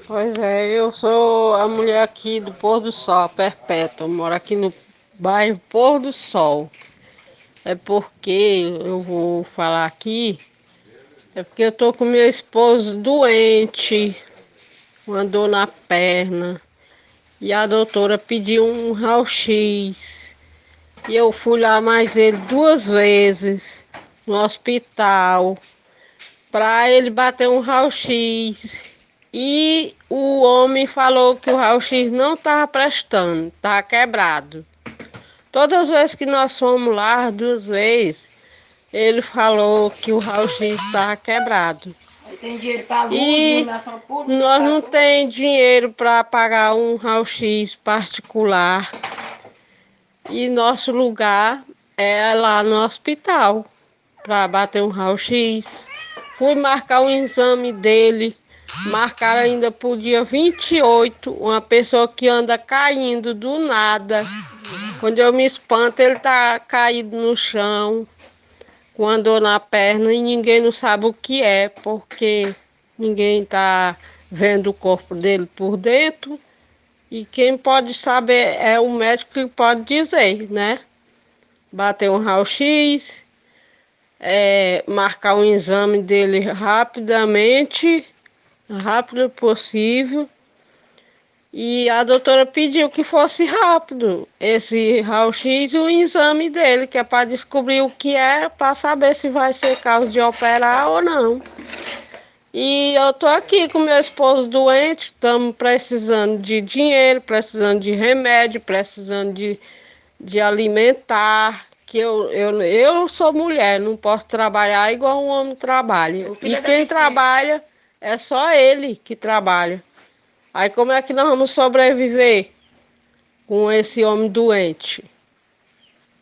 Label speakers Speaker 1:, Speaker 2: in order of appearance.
Speaker 1: Pois é, eu sou a mulher aqui do Pôr do Sol, Perpétua. Moro aqui no bairro Pôr do Sol. É porque eu vou falar aqui, é porque eu tô com meu esposo doente, uma dor na perna, e a doutora pediu um raio-x. E eu fui lá mais ele 2 vezes no hospital para ele bater um raio-x. E o homem falou que o raio-x não estava prestando, estava quebrado. Todas as vezes que nós fomos lá, 2 vezes, ele falou que o raio-x estava quebrado.
Speaker 2: Aí tem dinheiro para luz,
Speaker 1: E
Speaker 2: iluminação pública,
Speaker 1: nós
Speaker 2: para
Speaker 1: não
Speaker 2: tudo.
Speaker 1: temos dinheiro para pagar um raio-x particular. E nosso lugar é lá no hospital para bater um raio-x. Fui marcar um exame dele. Marcaram ainda para o dia 28, uma pessoa que anda caindo do nada. Quando eu me espanto, ele tá caído no chão, com a dor na perna e ninguém não sabe o que é, porque ninguém tá vendo o corpo dele por dentro. E quem pode saber é o médico que pode dizer, né? Bater um raio-x, marcar um exame dele rapidamente, rápido possível. E a doutora pediu que fosse rápido esse raio-x e o exame dele, que é para descobrir o que é, para saber se vai ser caso de operar ou não. E eu tô aqui com meu esposo doente, estamos precisando de dinheiro, precisando de remédio, precisando de alimentar. Que eu sou mulher, não posso trabalhar igual um homem trabalha.
Speaker 2: O
Speaker 1: E
Speaker 2: filho é
Speaker 1: quem
Speaker 2: deficiente.
Speaker 1: trabalha é só ele que trabalha. Aí como é que nós vamos sobreviver com esse homem doente?